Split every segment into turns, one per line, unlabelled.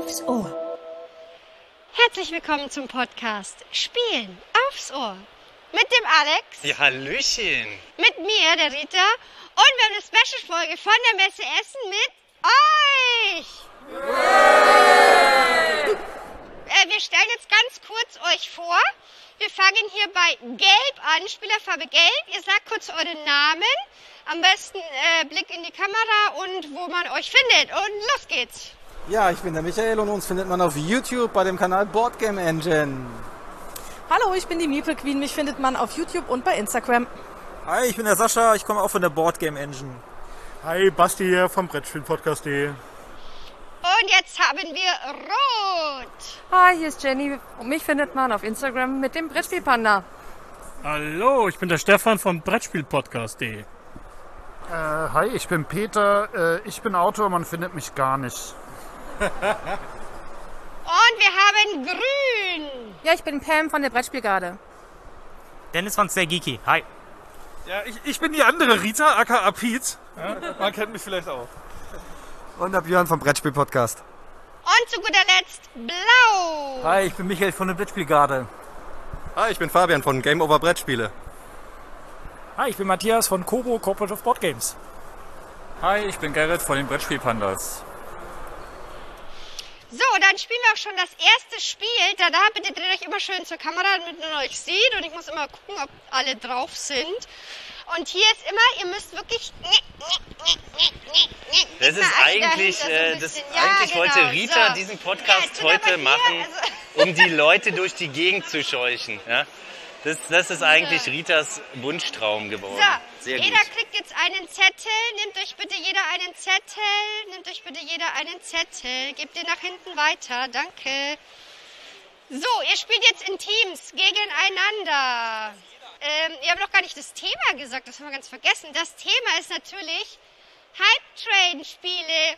aufs Ohr.
Herzlich willkommen zum Podcast Spielen aufs Ohr. Mit dem Alex.
Ja, Hallöchen.
Mit mir, der Rita. Und wir haben eine Special-Folge von der Messe Essen mit euch. Wir stellen jetzt ganz kurz euch vor. Wir fangen hier bei Gelb an, Spielerfarbe Gelb. Ihr sagt kurz euren Namen. Am besten Blick in die Kamera und wo man euch findet. Und los geht's.
Ja, ich bin der Michael und uns findet man auf YouTube bei dem Kanal Boardgame Engine.
Hallo, ich bin die Meeple Queen. Mich findet man auf YouTube und bei Instagram.
Hi, ich bin der Sascha. Ich komme auch von der Boardgame Engine.
Hi, Basti hier vom Brettspielpodcast.de.
Und jetzt haben wir Rot.
Hi, hier ist Jenny und mich findet man auf Instagram mit dem Brettspielpanda.
Hallo, ich bin der Stefan vom Brettspielpodcast.de.
Hi, ich bin Peter. Ich bin Autor, man findet mich gar nicht.
Und wir haben Grün.
Ja, ich bin Pam von der Brettspielgarde.
Dennis von Stay Geeky. Hi.
Ja, ich bin die andere Rita, aka Pete. Ja, man kennt mich vielleicht auch.
Und der Björn vom Brettspiel-Podcast.
Und zu guter Letzt Blau.
Hi, ich bin Michael von der Brettspielgarde.
Hi, ich bin Fabian von Game Over Brettspiele.
Hi, ich bin Matthias von Kobo Cooperative Board Games.
Hi, ich bin Gerrit von den Brettspielpandas.
So, dann spielen wir auch schon das erste Spiel. Da bitte dreht euch immer schön zur Kamera, damit man euch sieht. Und ich muss immer gucken, ob alle drauf sind. Und hier ist immer, ihr müsst wirklich...
Das ist eigentlich, wollte Rita
so.
diesen Podcast
Ja,
heute
hier,
machen, um die Leute durch die Gegend zu scheuchen. Ja? Das ist eigentlich Ritas Wunschtraum geworden.
So,
Sehr
jeder
gut.
kriegt jetzt einen Zettel. Nehmt euch bitte jeder einen Zettel. Gebt den nach hinten weiter. Danke. So, ihr spielt jetzt in Teams gegeneinander. Ihr habt noch gar nicht das Thema gesagt, das haben wir ganz vergessen. Das Thema ist natürlich Hype-Train-Spiele.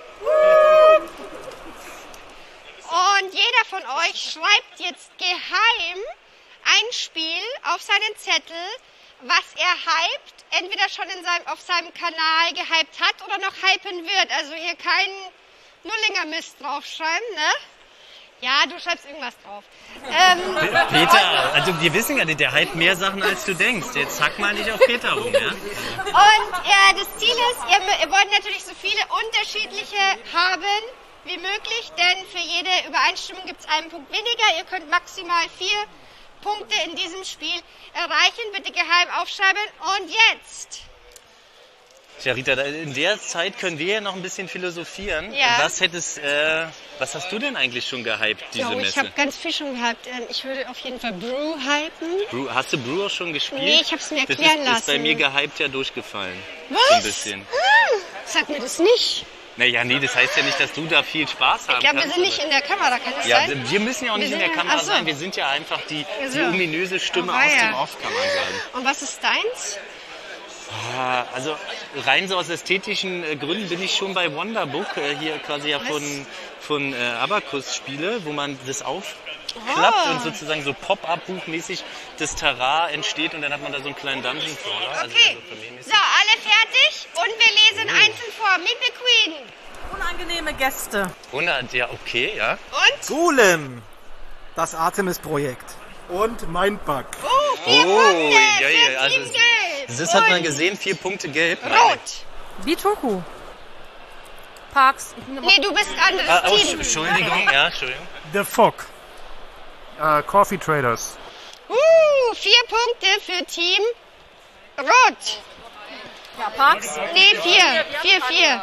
Und jeder von euch schreibt jetzt geheim ein Spiel auf seinen Zettel, was er hypt, entweder schon auf seinem Kanal gehypt hat oder noch hypen wird. Also hier kein Nullinger-Mist draufschreiben, ne? Ja, du schreibst irgendwas drauf.
Peter, also wir wissen ja, der hypt mehr Sachen, als du denkst. Jetzt hack mal nicht auf Peter rum, ja?
Und das Ziel ist, ihr wollt natürlich so viele unterschiedliche haben wie möglich, denn für jede Übereinstimmung gibt es einen Punkt weniger. Ihr könnt maximal 4 Punkte in diesem Spiel erreichen. Bitte geheim aufschreiben. Und jetzt...
Tja, Rita, in der Zeit können wir ja noch ein bisschen philosophieren.
Ja.
Was hast du denn eigentlich schon gehypt, diese Messe?
Ich habe ganz viel schon gehypt. Ich würde auf jeden Fall Brew hypen.
Hast du Brew auch schon gespielt?
Nee, ich habe es mir erklären lassen.
Das ist bei mir gehypt ja durchgefallen.
Was?
So ein bisschen.
Sag mir das nicht.
Naja, nee, das heißt ja nicht, dass du da viel Spaß haben
Ich glaube, wir
kannst.
sind nicht in der Kamera, kann das
Ja,
sein?
wir müssen ja auch nicht in der Kamera
ach so.
sein. Wir sind ja einfach die
so.
ominöse Stimme
Oh,
aus
weia.
dem Off, kann man sagen.
Und was ist deins?
Also rein so aus ästhetischen Gründen bin ich schon bei Wonderbook, hier quasi ja von Abacus Spiele, wo man das aufklappt und sozusagen so Pop-up-Buchmäßig das Terrain entsteht und dann hat man da so einen kleinen Dungeon Crawler.
Okay, so, alle fertig und wir lesen einzeln vor. Meeple Queen.
Unangenehme Gäste.
100, ja, okay, ja.
Und?
Golem. Das Artemis-Projekt.
Und Mindbug.
4 Punkte
ja,
für
also
Team Gelb.
das hat man
Und
gesehen, 4 Punkte gelb.
Rot.
Bitoku. Parks.
Nee, du bist anderes Team.
Entschuldigung, ja, Entschuldigung.
The Fog.
Coffee Traders.
4 Punkte für Team Rot.
Ja, Parks.
Nee, 4.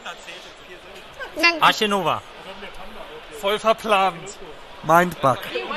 Dann
Arche Nova.
Voll verplant.
Mindbug.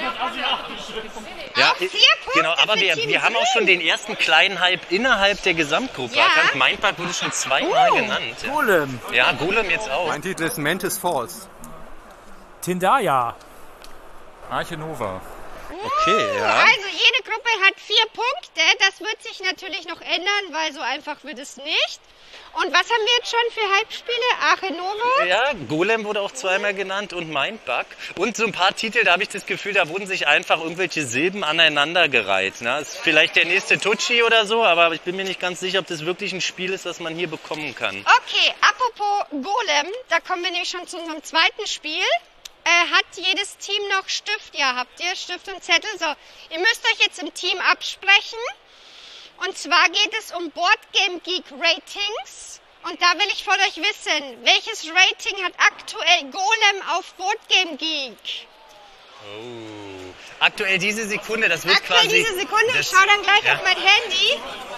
Ja,
Auch 4 Punkte
genau, aber
für Team
wir haben auch schon den ersten kleinen Hype innerhalb der Gesamtgruppe erkannt. Mindbug wurde schon 2-mal genannt. Ja.
Golem.
Ja, Golem jetzt auch.
Mein Titel ist Mantis Falls.
Tindaya.
Arche Nova.
Okay, ja.
Also jede Gruppe hat 4 Punkte. Das wird sich natürlich noch ändern, weil so einfach wird es nicht. Und was haben wir jetzt schon für Hype-Spiele? Arche Nova?
Ja, Golem wurde auch 2-mal genannt und Mindbug. Und so ein paar Titel, da habe ich das Gefühl, da wurden sich einfach irgendwelche Silben aneinandergereiht. Ne? Das ist vielleicht der nächste Tucci oder so, aber ich bin mir nicht ganz sicher, ob das wirklich ein Spiel ist, das man hier bekommen kann.
Okay, apropos Golem, da kommen wir nämlich schon zu unserem zweiten Spiel. hat jedes Team noch Stift? Ja, habt ihr Stift und Zettel? So, ihr müsst euch jetzt im Team absprechen. Und zwar geht es um Boardgame Geek Ratings. Und da will ich von euch wissen, welches Rating hat aktuell Golem auf Boardgame Geek?
Oh. Aktuell diese Sekunde, das wird
aktuell
quasi...
diese Sekunde, ich schaue dann gleich auf mein Handy.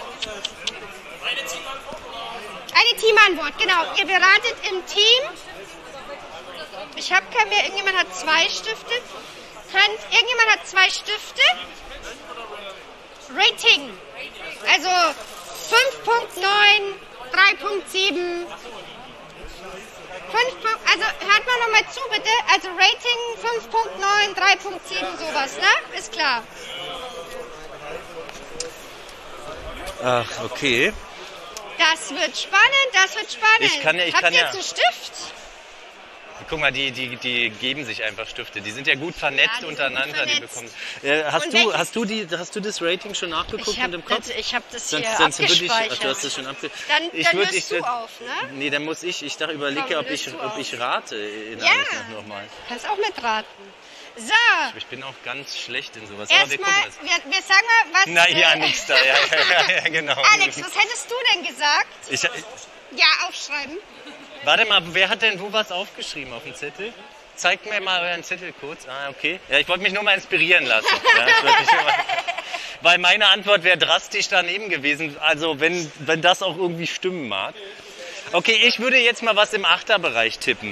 Eine Teamantwort, genau. Ihr beratet im Team. Ich habe keinen mehr. Irgendjemand hat 2 Stifte. Irgendjemand hat 2 Stifte. Rating. Also 5.9, 3.7. Also hört mal nochmal zu, bitte. Also Rating 5.9, 3.7, sowas, ne? Ist klar.
Ach, okay.
Das wird spannend, das wird spannend. Habt ihr jetzt einen Stift?
Guck mal, die geben sich einfach Stifte. Die sind ja gut vernetzt untereinander. Die bekommen. Hast du das Rating schon nachgeguckt und im Kopf?
Ich habe das hier abgespeichert.
Du hast das schon
Dann löst du auf, ne?
Nee, dann muss ich. Ich überlege, ob ich rate. Nochmal.
Kannst auch mitraten. So.
Ich bin auch ganz schlecht in sowas.
Erstmal, wir sagen mal, was...
Na ja, nix da. Ja, genau.
Alex, was hättest du denn gesagt? Ja, aufschreiben.
Warte mal, wer hat denn wo was aufgeschrieben auf dem Zettel? Zeigt mir mal euren Zettel kurz. Ah, okay. Ja, ich wollte mich nur mal inspirieren lassen. Weil meine Antwort wäre drastisch daneben gewesen. Also wenn das auch irgendwie stimmen mag. Okay, ich würde jetzt mal was im Achterbereich tippen.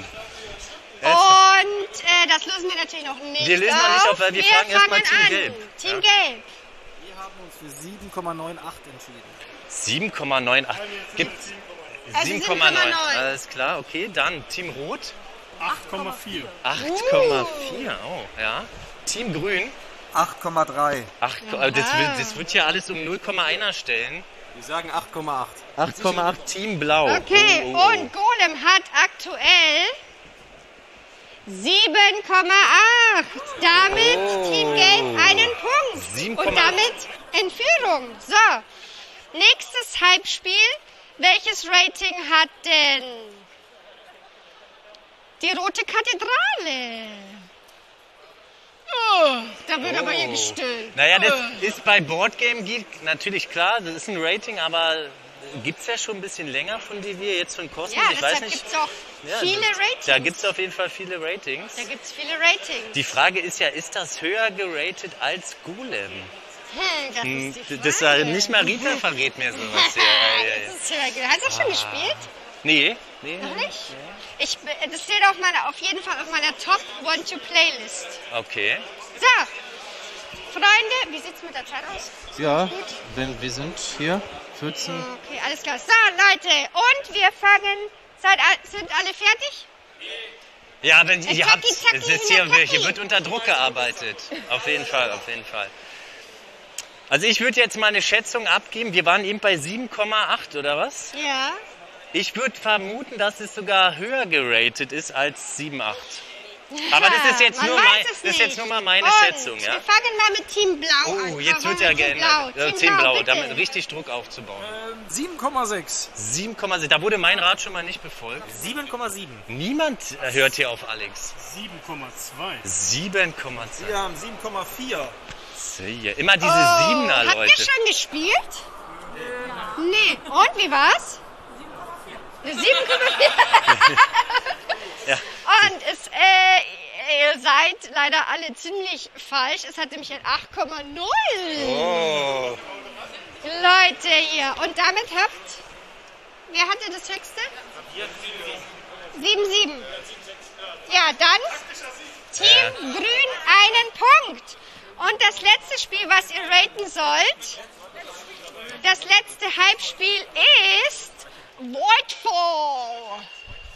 Und das lösen wir natürlich noch nicht.
Wir lösen noch nicht auf, weil wir fragen erstmal Team Gelb.
Team Gelb.
Wir haben uns für 7,98 entschieden.
7,98. Gibt's 7,9. Alles klar, okay. Dann Team Rot.
8,4.
8,4, oh, ja. Team Grün.
8,3.
Das wird ja alles um 0,1er stellen.
Wir sagen 8,8.
8,8 Team Blau.
Okay, und Golem hat aktuell 7,8. Damit Team Gelb einen Punkt. Und damit in Führung. So, nächstes Halbspiel. Welches Rating hat denn die Rote Kathedrale? Oh, da wird aber hier gestöhnt.
Naja, das ist bei Boardgame Geek natürlich klar, das ist ein Rating, aber gibt es ja schon ein bisschen länger von DW, jetzt von Cosmos?
Ja,
ich weiß nicht.
gibt es auch viele Ratings.
Da gibt es auf jeden Fall viele Ratings.
Da gibt es viele Ratings.
Die Frage ist ja, ist das höher geratet als Golem?
Das ist die Frage.
Das nicht mal Rita verrät mir sowas.
Das ist höher. Hast du das schon gespielt?
Nee.
Noch nicht? Das steht auf jeden Fall auf meiner Top-Want-to-Playlist.
Okay.
So, Freunde, wie sieht es mit der Zeit aus?
Ja, wir sind hier 14.
Okay, alles klar. So, Leute, und wir fangen. Sind alle fertig?
Ja, wenn ihr habt, hier wird unter Druck gearbeitet. Auf jeden Fall. Also ich würde jetzt mal eine Schätzung abgeben. Wir waren eben bei 7,8 oder was?
Ja.
Ich würde vermuten, dass es sogar höher geratet ist als 7,8. Aber das ist jetzt nur mal meine Schätzung. Ja?
Wir fangen mal mit Team Blau an.
Oh, jetzt wird ja geändert. Team Blau, damit richtig Druck aufzubauen.
7,6.
7,6. Da wurde mein Rat schon mal nicht befolgt.
7,7.
Niemand hört hier auf Alex.
7,2.
7,2.
Wir haben 7,4.
Immer diese Siebener, Leute.
Habt ihr schon gespielt? Nee. Und, wie war's? 7,4.
Ja.
Und ihr seid leider alle ziemlich falsch. Es hat nämlich ein 8,0.
Oh.
Leute, ihr. Und damit wer hatte das höchste? 7,7. Ja, dann Team Grün einen Punkt. Und das letzte Spiel, was ihr raten sollt, das letzte Halbspiel ist Voidfall.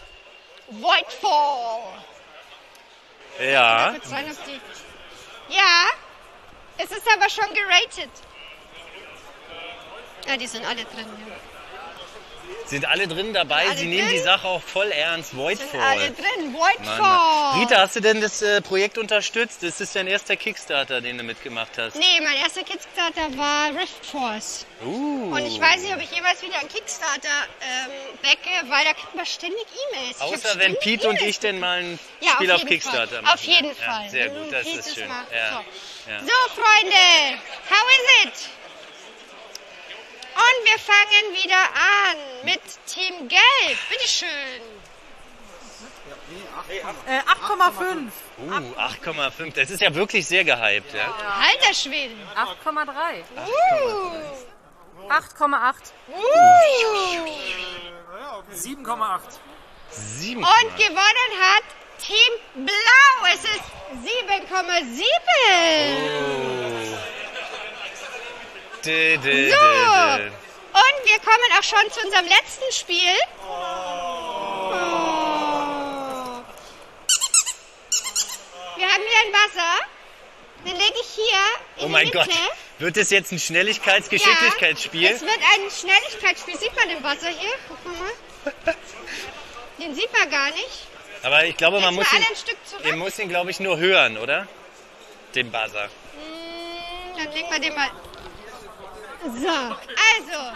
Ja.
Ja, es ist aber schon geratet. Ja, die sind alle drin. Ja.
Sind alle drin dabei?
Alle
Sie nehmen
drin?
die Sache auch voll ernst.
Sind
Voidfall.
alle drin. Voidfall.
Mann. Rita, hast du denn das Projekt unterstützt? Das ist dein erster Kickstarter, den du mitgemacht hast.
Nee, mein erster Kickstarter war Rift Force. Und ich weiß nicht, ob ich jemals wieder einen Kickstarter backe, weil da kriegt man ständig E-Mails. Ich hab
Außer wenn
ständig
Pete und
E-Mails.
ich denn mal ein
Ja,
Spiel auf
jeden
Kickstarter
Fall.
machen.
Auf jeden
Ja,
Fall.
sehr gut, das
Pete
ist schön.
macht.
Ja.
So.
Ja.
So, Freunde, how is it? Und wir fangen wieder an mit Team Gelb. Bitteschön.
8,5.
8,5. Das ist ja wirklich sehr gehypt. Ja.
Alter Schwede.
8,3.
8,8.
7,8.
7.
Und gewonnen hat Team Blau. Es ist 7,7. So. Und wir kommen auch schon zu unserem letzten Spiel. Oh. Wir haben hier einen Buzzer. Den lege ich hier in
Oh mein
die Mitte.
Gott. Wird das jetzt ein Schnelligkeits-Geschicklichkeitsspiel?
Ja, es wird ein Schnelligkeitsspiel. Sieht man den Buzzer hier? Guck mal. Den sieht man gar nicht.
Aber ich glaube, man
Jetzt
muss
mal
ihn,
alle ein Stück zurück.
ihr muss ihn, glaube ich, nur hören, oder? Den Buzzer.
Dann legen wir den mal. So, also.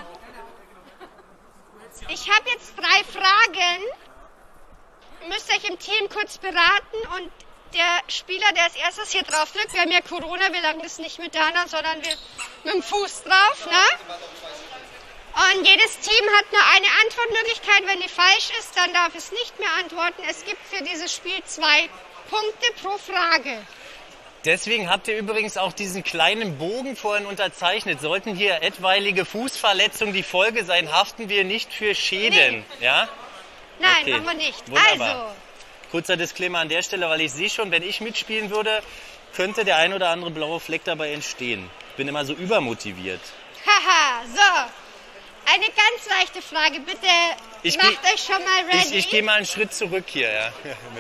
Ich habe jetzt 3 Fragen. Ihr müsst euch im Team kurz beraten und der Spieler, der als erstes hier drauf drückt, wir haben ja Corona, wir langen das nicht mit der Hand, sondern wir mit dem Fuß drauf, ne? Und jedes Team hat nur eine Antwortmöglichkeit. Wenn die falsch ist, dann darf es nicht mehr antworten. Es gibt für dieses Spiel 2 Punkte pro Frage.
Deswegen habt ihr übrigens auch diesen kleinen Bogen vorhin unterzeichnet. Sollten hier etwaige Fußverletzungen die Folge sein, haften wir nicht für Schäden. Ja?
Nein,
Okay.
machen wir nicht.
Wunderbar.
Also,
Kurzer Disclaimer an der Stelle, weil ich sehe schon, wenn ich mitspielen würde, könnte der ein oder andere blaue Fleck dabei entstehen. Ich bin immer so übermotiviert.
haha, so. Eine ganz leichte Frage, bitte macht euch schon mal ready.
Ich gehe mal einen Schritt zurück hier. Ja.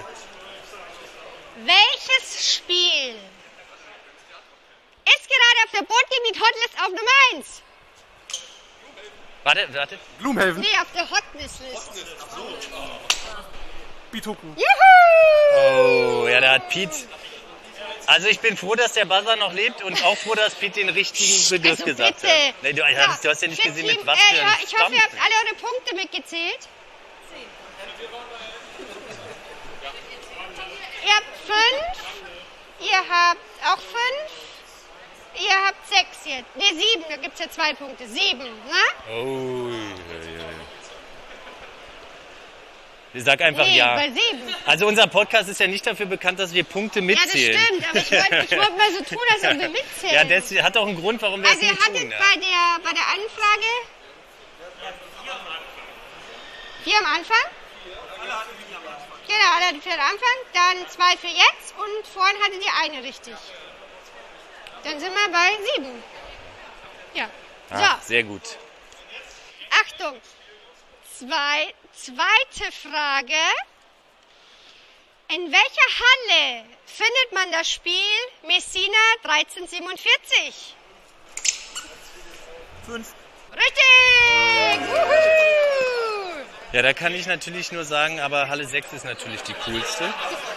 Welches Spiel ist gerade auf der Boardgame Hotlist auf Nummer 1?
Warte.
Gloomhaven.
Nee, auf der Hotlist-List.
Bitoku.
Juhu!
Oh, ja, da hat Pete. Also ich bin froh, dass der Buzzer noch lebt und auch froh, dass Pete den richtigen Begriff
Also
gesagt
bitte.
hat. Nee, du hast ja nicht
für
gesehen,
Team,
mit was für einem
ich hoffe, ihr habt
Stamm.
alle eure Punkte mitgezählt. Ihr habt 5, ihr habt auch 5, ihr habt 6 jetzt. Ne, 7, da gibt es ja 2 Punkte. 7, ne?
Oh, ich sag einfach
Nee,
ja.
bei 7.
Also unser Podcast ist ja nicht dafür bekannt, dass wir Punkte
Ja,
mitzählen.
das stimmt, aber ich wollte mal so tun, als ob wir mitzählen.
Ja, das hat auch einen Grund, warum wir
Also
es
ihr
nicht
hattet
tun. Ja.
bei der Anfrage 4 am Anfang? Genau, alle hatten 4 am Anfang, dann 2 für jetzt und vorhin hattet ihr eine richtig. Dann sind wir bei 7. Ja.
Ah,
So,
sehr gut.
Achtung. Zweite Frage. In welcher Halle findet man das Spiel Messina 1347?
5.
Richtig! Wuhu!
Ja, da kann ich natürlich nur sagen, aber Halle 6 ist natürlich die coolste.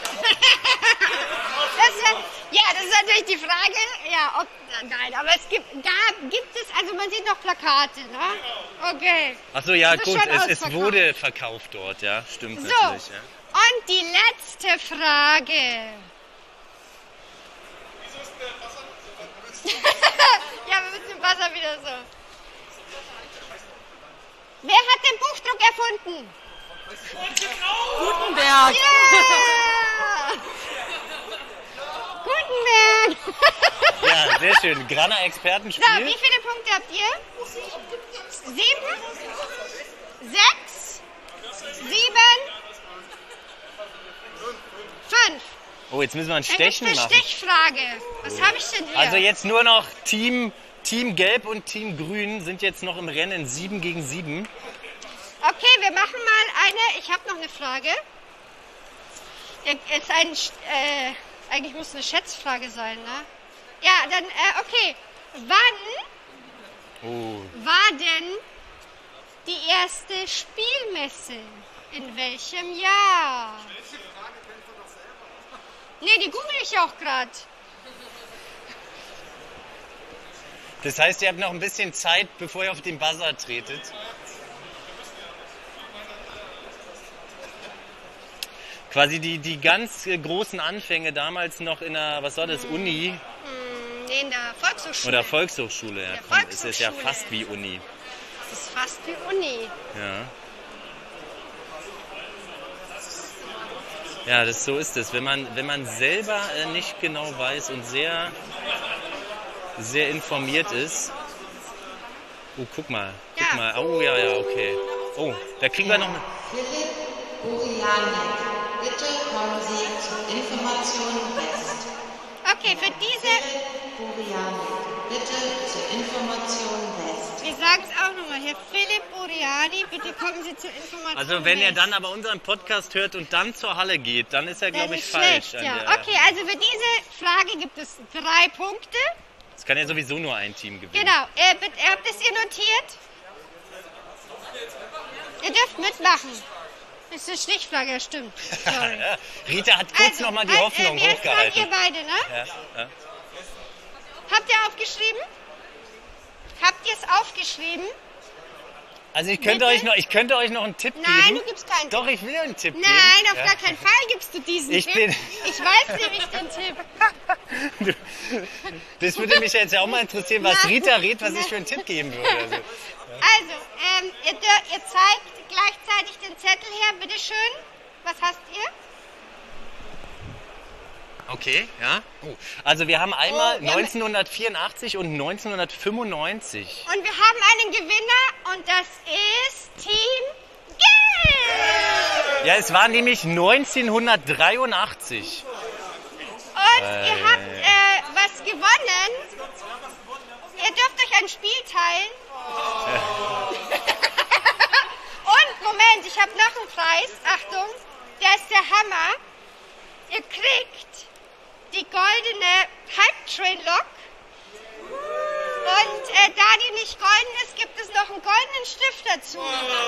Das ist natürlich die Frage, ja, ob, nein, aber da gibt es, also man sieht noch Plakate, ne? Okay.
Ach so, ja,
Das ist
gut,
schon
es
ausverkauft.
wurde verkauft dort, ja, stimmt
So,
natürlich. Ja.
und die letzte Frage. Ja, wir müssen den Buzzer wieder so. Wer hat den Buchdruck erfunden?
Gutenberg.
Ja! Gutenberg!
Ja, sehr schön. Grana
So,
Expertenspiel.
wie viele Punkte habt ihr? 7? 6? 7? 5.
Oh, jetzt müssen wir ein
Dann gibt's
Stechen
eine
machen.
Stichfrage. Was habe ich denn hier?
Also jetzt nur noch Team Gelb und Team Grün sind jetzt noch im Rennen 7 gegen 7.
Okay, wir machen mal eine. Ich habe noch eine Frage. Ist eigentlich muss eine Schätzfrage sein, ne? Ja, dann, okay. Wann war denn die erste Spielmesse? In welchem Jahr? Nee, die google ich auch gerade.
Das heißt, ihr habt noch ein bisschen Zeit, bevor ihr auf den Buzzer tretet. Quasi die ganz großen Anfänge damals noch in der, was war das, Uni?
Nee, in der Volkshochschule.
Oder Volkshochschule, ja. Komm, es ist ja fast wie Uni.
Es ist fast wie Uni.
Ja. Ja, so ist es. Wenn man selber nicht genau weiß und sehr, sehr informiert ist. Oh, guck mal. Oh, ja, okay. Oh, da kriegen wir noch eine...
Philipp Burianek, bitte kommen Sie zur Information West.
Okay, für diese...
Philipp Burianek, bitte zur Information West.
Wir sagen es auch nochmal hier. Philipp Buriani, bitte kommen Sie zur Information
Also wenn er
West.
dann aber unseren Podcast hört und dann zur Halle geht, dann ist er, glaube ich,
schlecht,
falsch.
ja. Okay, also für diese Frage gibt es 3 Punkte.
Es kann ja sowieso nur ein Team gewinnen.
Genau, habt es ihr notiert? Ihr dürft mitmachen. Das ist eine Stichfrage, ja stimmt. Sorry.
Ja, Rita hat kurz noch mal die Hoffnung
jetzt dran,
hochgehalten.
ihr beide, ne?
Ja.
Habt ihr aufgeschrieben? Habt ihr es aufgeschrieben?
Also ich könnte euch noch einen Tipp geben.
Nein, du gibst keinen Tipp.
Doch, ich will einen Tipp geben.
Nein, auf gar keinen Fall gibst du diesen
Ich
Tipp.
bin-
Ich weiß nämlich den Tipp.
Das würde mich jetzt ja auch mal interessieren, was Rita redet, was ich für einen Tipp geben würde.
Also, ihr zeigt gleichzeitig den Zettel her, bitteschön. Was hast ihr?
Okay, ja. Oh. Also wir haben einmal
wir haben-
1984 und 1995.
Und wir haben einen Gewinner und das ist Team Gelb.
Ja, es war nämlich 1983.
Und ihr habt was gewonnen. Ihr dürft euch ein Spiel teilen. Und, Moment, ich habe noch einen Preis. Achtung, der ist der Hammer. Ihr kriegt die goldene Hype-Train-Lok. Und da die nicht golden ist, gibt es noch einen goldenen Stift dazu.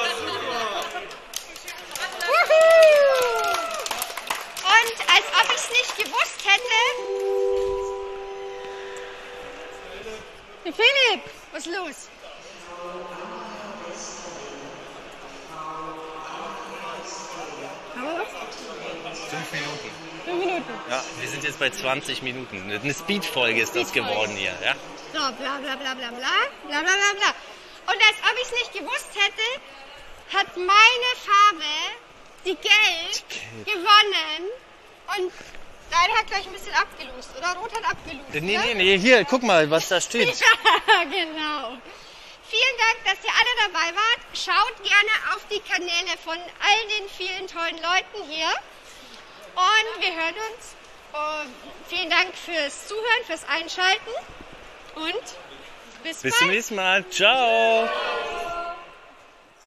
Wuhu! Und als ob ich es nicht gewusst hätte... Philipp, was ist los? Haben wir was?
5 Minuten.
5 Minuten.
Ja, wir sind jetzt bei 20 Minuten. Eine Speed-Folge ist das geworden hier. Ja?
So, bla bla bla bla bla, bla bla bla bla. Und als ob ich es nicht gewusst hätte, hat meine Farbe, die Gelb, gewonnen. Und deine hat gleich ein bisschen abgelost, oder? Rot hat abgelost.
Nee, hier, guck mal, was da steht.
Ja, genau. Vielen Dank, dass ihr alle dabei wart. Schaut gerne auf die Kanäle von all den vielen tollen Leuten hier. Und wir hören uns. Und vielen Dank fürs Zuhören, fürs Einschalten. Und bis bald.
Bis zum nächsten Mal. Ciao.